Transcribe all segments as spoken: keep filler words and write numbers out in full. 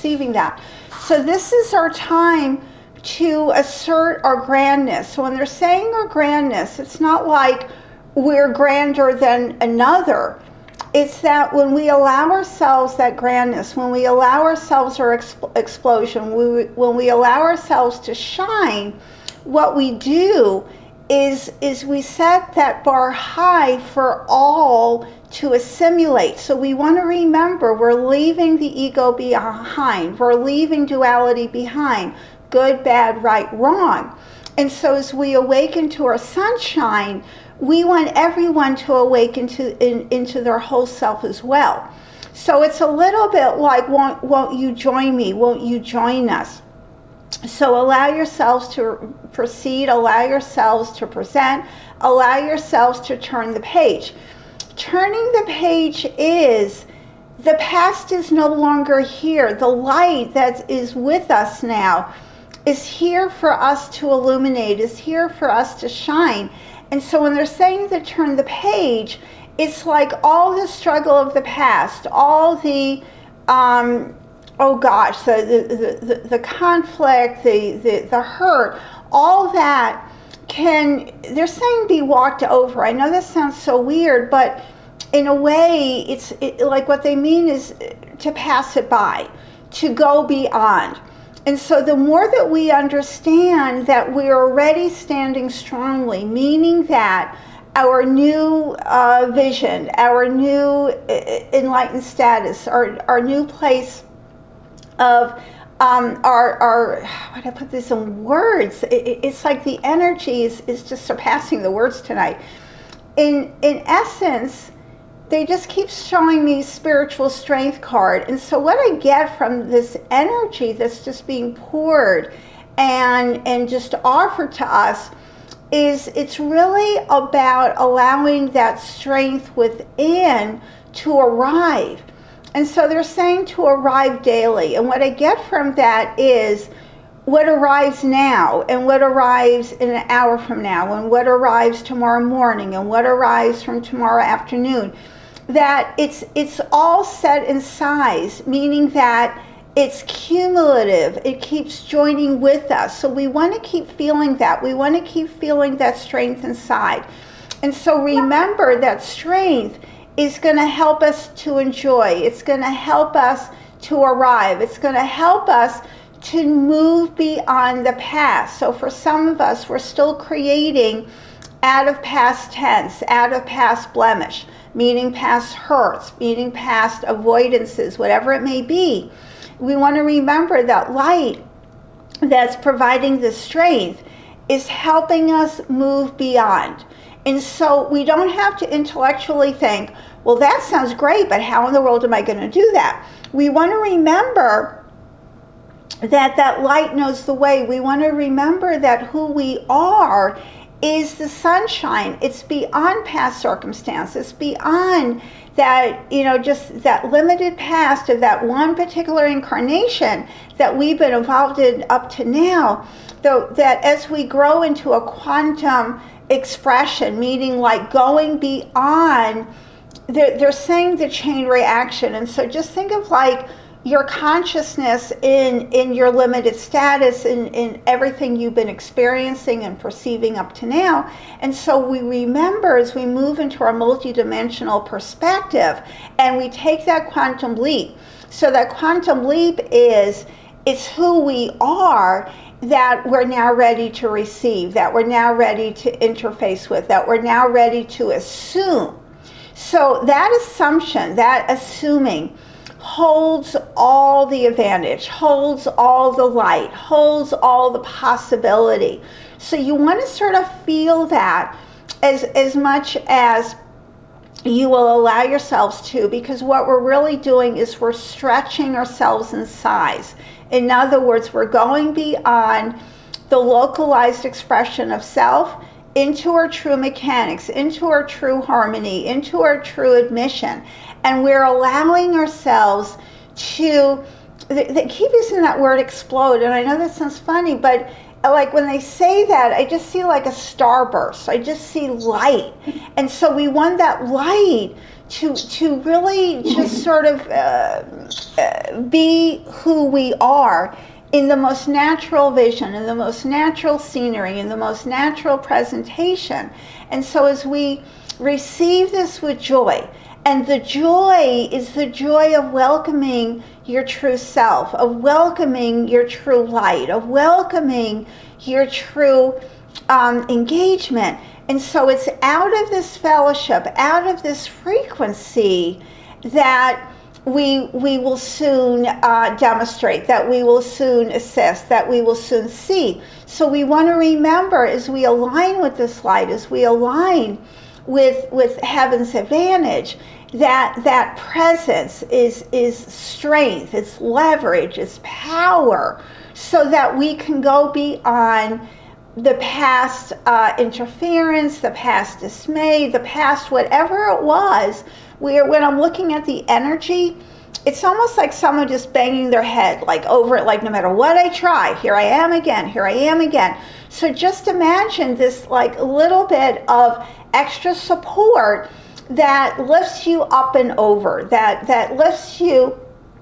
receiving that. So this is our time to assert our grandness. So when they're saying our grandness, it's not like we're grander than another. It's that when we allow ourselves that grandness, when we allow ourselves our exp- explosion, we, when we allow ourselves to shine, what we do is, is we set that bar high for all to assimilate. So we want to remember we're leaving the ego behind. We're leaving duality behind. Good, bad, right, wrong. And so as we awaken to our sunshine, we want everyone to awaken to, in, into their whole self as well. So it's a little bit like, won't, won't you join me? Won't you join us? So allow yourselves to proceed, allow yourselves to present, allow yourselves to turn the page. Turning the page is, the past is no longer here. The light that is with us now is here for us to illuminate, is here for us to shine. And so when they're saying to turn the page, it's like all the struggle of the past, all the, um, oh gosh, the, the, the, the conflict, the, the, the hurt, all that can, they're saying be walked over. I know this sounds so weird, but in a way, it's it, like what they mean is to pass it by, to go beyond. And so the more that we understand that we are already standing strongly, meaning that our new uh, vision, our new enlightened status, our, our new place of um, our, our, how do I put this in words? It, it's like the energy is, is just surpassing the words tonight. In, in essence, they just keep showing me spiritual strength card. And so what I get from this energy that's just being poured and, and just offered to us is it's really about allowing that strength within to arrive. And so they're saying to arrive daily. And what I get from that is what arrives now and what arrives in an hour from now and what arrives tomorrow morning and what arrives from tomorrow afternoon. That it's it's all set in size, meaning that it's cumulative. It keeps joining with us. So we want to keep feeling that. We want to keep feeling that strength inside. And so remember that strength is going to help us to enjoy. It's going to help us to arrive. It's going to help us to move beyond the past. So for some of us, we're still creating out of past tense, out of past blemish, meaning past hurts, meaning past avoidances, whatever it may be. We want to remember that light that's providing the strength is helping us move beyond. And so we don't have to intellectually think, well, that sounds great, but how in the world am I going to do that? We want to remember that that light knows the way. We want to remember that who we are is the sunshine. It's beyond past circumstances. It's beyond that, you know, just that limited past of that one particular incarnation that we've been involved in up to now. Though that as we grow into a quantum expression, meaning like going beyond, they're, they're saying the chain reaction. And so just think of like your consciousness in, in your limited status, in, in everything you've been experiencing and perceiving up to now. And so we remember as we move into our multidimensional perspective and we take that quantum leap. So that quantum leap is, it's who we are that we're now ready to receive, that we're now ready to interface with, that we're now ready to assume. So that assumption, that assuming, holds all the advantage, holds all the light, holds all the possibility. So you want to sort of feel that as, as much as you will allow yourselves to, because what we're really doing is we're stretching ourselves in size. In other words, we're going beyond the localized expression of self into our true mechanics, into our true harmony, into our true admission. And we're allowing ourselves to, they, they keep using that word explode, and I know that sounds funny, but like when they say that, I just see like a starburst. I just see light. And so we want that light to to really just sort of uh, uh, be who we are in the most natural vision, in the most natural scenery, in the most natural presentation. And so as we receive this with joy, and the joy is the joy of welcoming your true self, of welcoming your true light, of welcoming your true um, engagement. And so it's out of this fellowship, out of this frequency, that we we will soon uh, demonstrate, that we will soon assist, that we will soon see. So we want to remember, as we align with this light, as we align with with heaven's advantage, that that presence is is strength, it's leverage, it's power, so that we can go beyond the past uh, interference, the past dismay, the past whatever it was. Where when I'm looking at the energy, it's almost like someone just banging their head like over it, like no matter what I try, here I am again, here I am again. So just imagine this like little bit of extra support that lifts you up and over, that that lifts you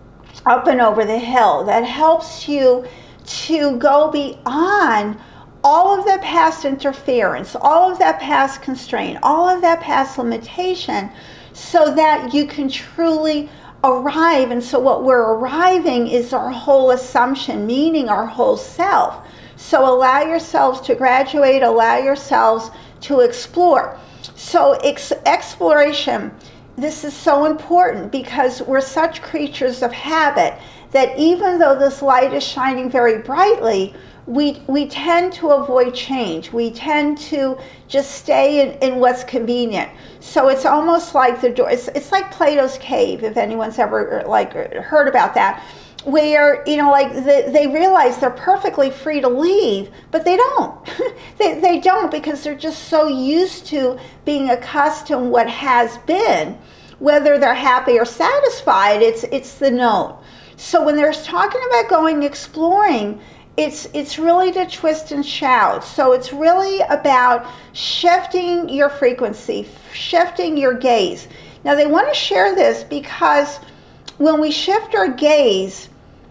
up and over the hill, that helps you to go beyond all of that past interference, all of that past constraint, all of that past limitation, so that you can truly arrive. And so what we're arriving is our whole assumption, meaning our whole self. So allow yourselves to graduate, allow yourselves to explore. So ex- exploration, this is so important, because we're such creatures of habit that even though this light is shining very brightly, we we tend to avoid change. We tend to just stay in, in what's convenient. So it's almost like the door, it's, it's like Plato's cave, if anyone's ever like heard about that, where, you know, like the, they realize they're perfectly free to leave, but they don't. they, they don't, because they're just so used to being accustomed what has been. Whether they're happy or satisfied, it's it's the known. So when they're talking about going exploring, It's it's really to twist and shout. So it's really about shifting your frequency, shifting your gaze. Now they want to share this because when we shift our gaze,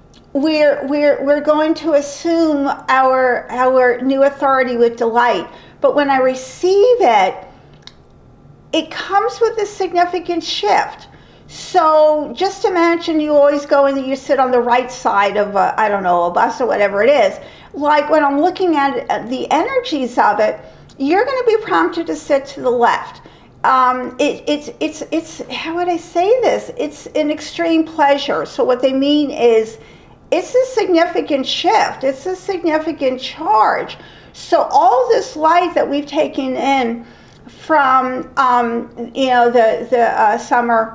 we're we're we're going to assume our our new authority with delight. But when I receive it, it comes with a significant shift. So just imagine you always go and you sit on the right side of, a, I don't know, a bus or whatever it is. Like when I'm looking at the energies of it, you're going to be prompted to sit to the left. Um, it, it's, it's, it's, how would I say this? It's an extreme pleasure. So what they mean is it's a significant shift. It's a significant charge. So all this light that we've taken in from, um, you know, the, the uh, summer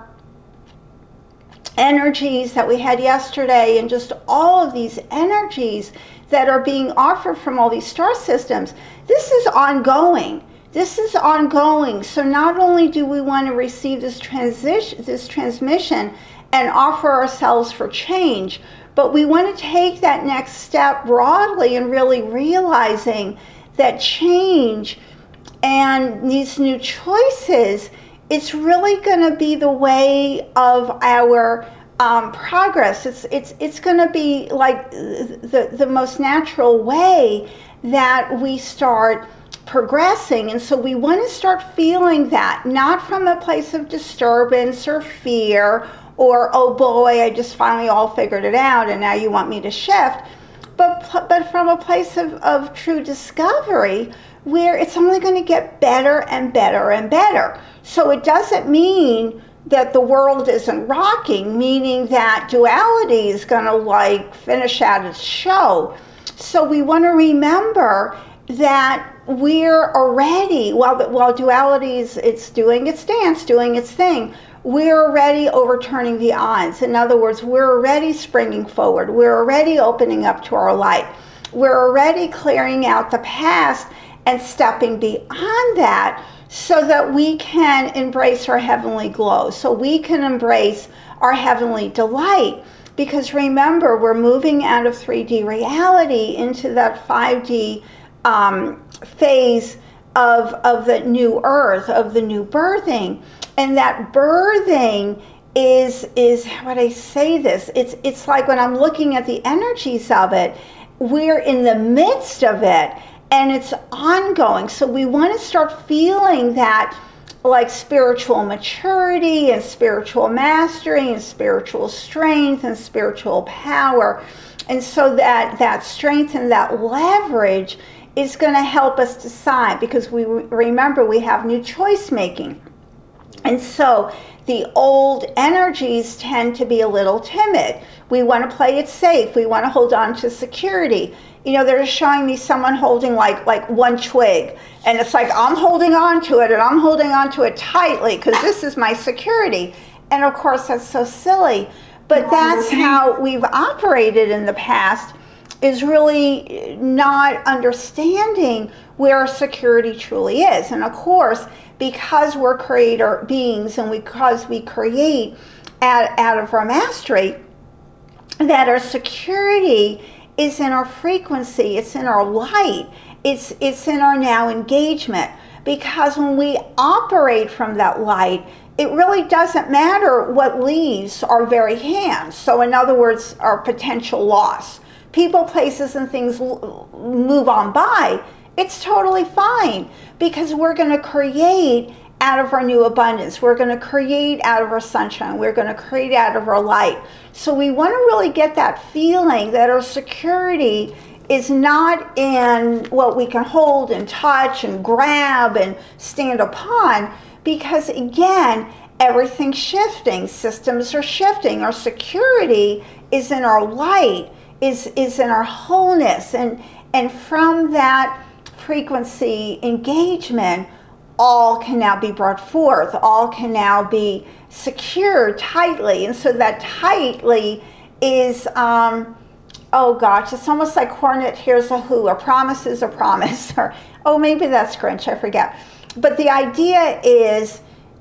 energies that we had yesterday, and just all of these energies that are being offered from all these star systems, this is ongoing. This is ongoing. So not only do we want to receive this transition, this transmission and offer ourselves for change, but we want to take that next step broadly and really realizing that change and these new choices, it's really going to be the way of our um, progress. It's it's it's going to be like the the most natural way that we start progressing. And so we want to start feeling that, not from a place of disturbance or fear or, oh boy, I just finally all figured it out and now you want me to shift, but but from a place of, of true discovery, where it's only going to get better and better and better. So it doesn't mean that the world isn't rocking, meaning that duality is going to like finish out its show. So we want to remember that we're already, while, while duality is it's doing its dance, doing its thing, we're already overturning the odds. In other words, we're already springing forward. We're already opening up to our light. We're already clearing out the past and stepping beyond that, so that we can embrace our heavenly glow, so we can embrace our heavenly delight. Because remember, we're moving out of three D reality into that five D um, phase of, of the new earth, of the new birthing. And that birthing is, is how would I say this? It's, it's like when I'm looking at the energies of it, we're in the midst of it and it's ongoing. So we want to start feeling that, like spiritual maturity and spiritual mastery and spiritual strength and spiritual power. And so that, that strength and that leverage is going to help us decide, because we remember we have new choice making. And so the old energies tend to be a little timid. We want to play it safe. We want to hold on to security. You know, they're showing me someone holding like like one twig. And it's like, I'm holding on to it and I'm holding on to it tightly because this is my security. And of course, that's so silly. But that's how we've operated in the past, is really not understanding where security truly is. And of course, because we're creator beings and because we create out, out of our mastery, that our security is in our frequency, it's in our light, it's, it's in our now engagement. Because when we operate from that light, it really doesn't matter what leaves our very hands. So in other words, our potential loss. People, places, and things move on by. It's totally fine, because we're going to create out of our new abundance. We're going to create out of our sunshine. We're going to create out of our light. So we want to really get that feeling that our security is not in what we can hold and touch and grab and stand upon, because again, everything's shifting. Systems are shifting. Our security is in our light, is, is in our wholeness. And, and from that frequency engagement, all can now be brought forth, all can now be secured tightly. And so that tightly is, um, oh gosh, it's almost like Hornet Hears a Who, a promise is a promise, or, oh, maybe that's Grinch, I forget. But the idea is,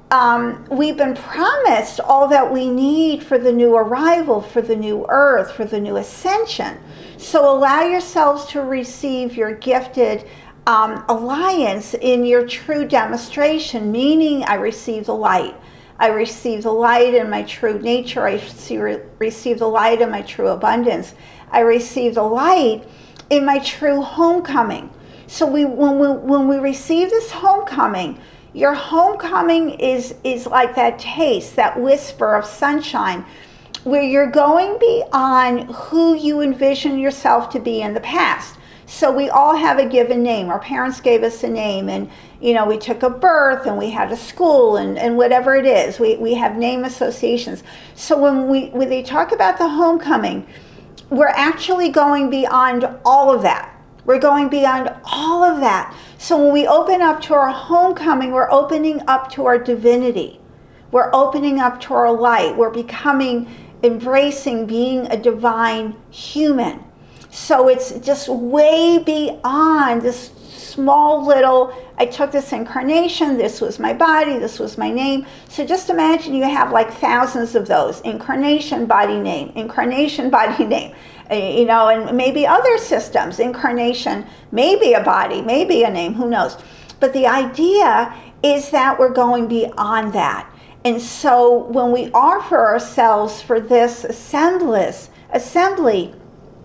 um, we've been promised all that we need for the new arrival, for the new earth, for the new ascension. So allow yourselves to receive your gifted Um, alliance in your true demonstration, meaning I receive the light. I receive the light in my true nature. I see, re, receive the light in my true abundance. I receive the light in my true homecoming. So we, when we, when we receive this homecoming, your homecoming is, is like that taste, that whisper of sunshine, where you're going beyond who you envision yourself to be in the past. So we all have a given name. Our parents gave us a name, and you know, we took a birth and we had a school and, and whatever it is. We, we have name associations. So when we when they talk about the homecoming, we're actually going beyond all of that. We're going beyond all of that. So when we open up to our homecoming, we're opening up to our divinity. We're opening up to our light. We're becoming, embracing being a divine human. So it's just way beyond this small little, I took this incarnation, this was my body, this was my name. So just imagine you have like thousands of those, incarnation, body, name, incarnation, body, name, you know, and maybe other systems, incarnation, maybe a body, maybe a name, who knows. But the idea is that we're going beyond that. And so when we offer ourselves for this assemblies, assembly,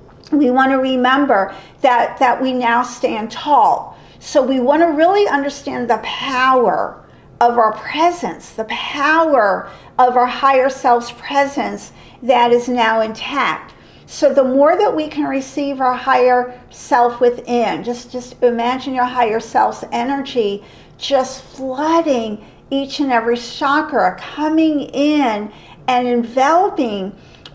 we want to remember that, that we now stand tall. So we want to really understand the power of our presence, the power of our higher self's presence that is now intact. So the more that we can receive our higher self within, just, just imagine your higher self's energy just flooding each and every chakra, coming in and enveloping,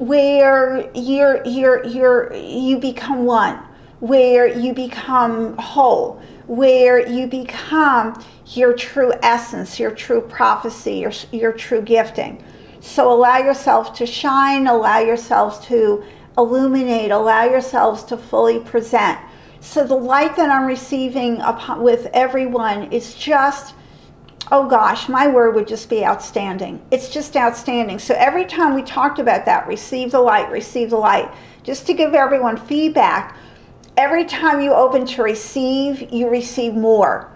where you're, you're, you're, you become one, where you become whole, where you become your true essence, your true prophecy, your, your true gifting. So allow yourself to shine, allow yourselves to illuminate, allow yourselves to fully present. So the light that I'm receiving upon, with everyone is just, oh gosh, my word would just be outstanding. It's just outstanding. So every time we talked about that, receive the light, receive the light, just to give everyone feedback, every time you open to receive, you receive more.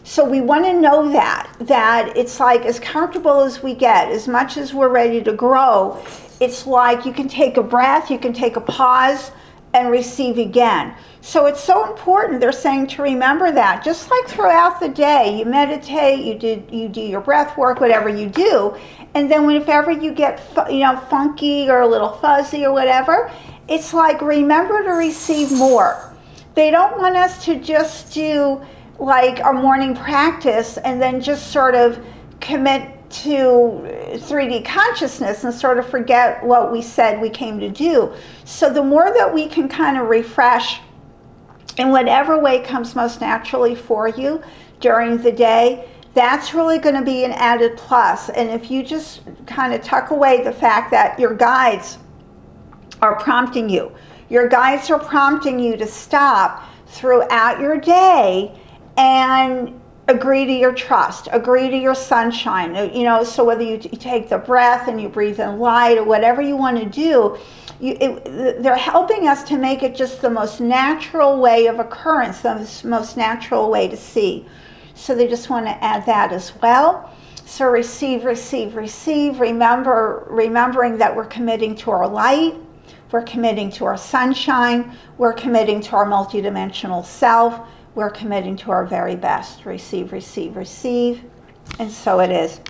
So we want to know that, that it's like as comfortable as we get, as much as we're ready to grow, it's like you can take a breath, you can take a pause and receive again. So it's so important, they're saying, to remember that. Just like throughout the day, you meditate, you do, you do your breath work, whatever you do, and then whenever you get, you know, funky or a little fuzzy or whatever, it's like remember to receive more. They don't want us to just do like our morning practice and then just sort of commit to three D consciousness and sort of forget what we said we came to do. So the more that we can kind of refresh in whatever way comes most naturally for you during the day, that's really going to be an added plus. And if you just kind of tuck away the fact that your guides are prompting you, your guides are prompting you to stop throughout your day and agree to your trust, agree to your sunshine, you know, so whether you, t- you take the breath and you breathe in light or whatever you want to do, you, it, they're helping us to make it just the most natural way of occurrence, the most natural way to see. So they just want to add that as well. So receive, receive, receive, remember, remembering that we're committing to our light, we're committing to our sunshine, we're committing to our multidimensional self, we're committing to our very best. Receive, receive, receive. And so it is.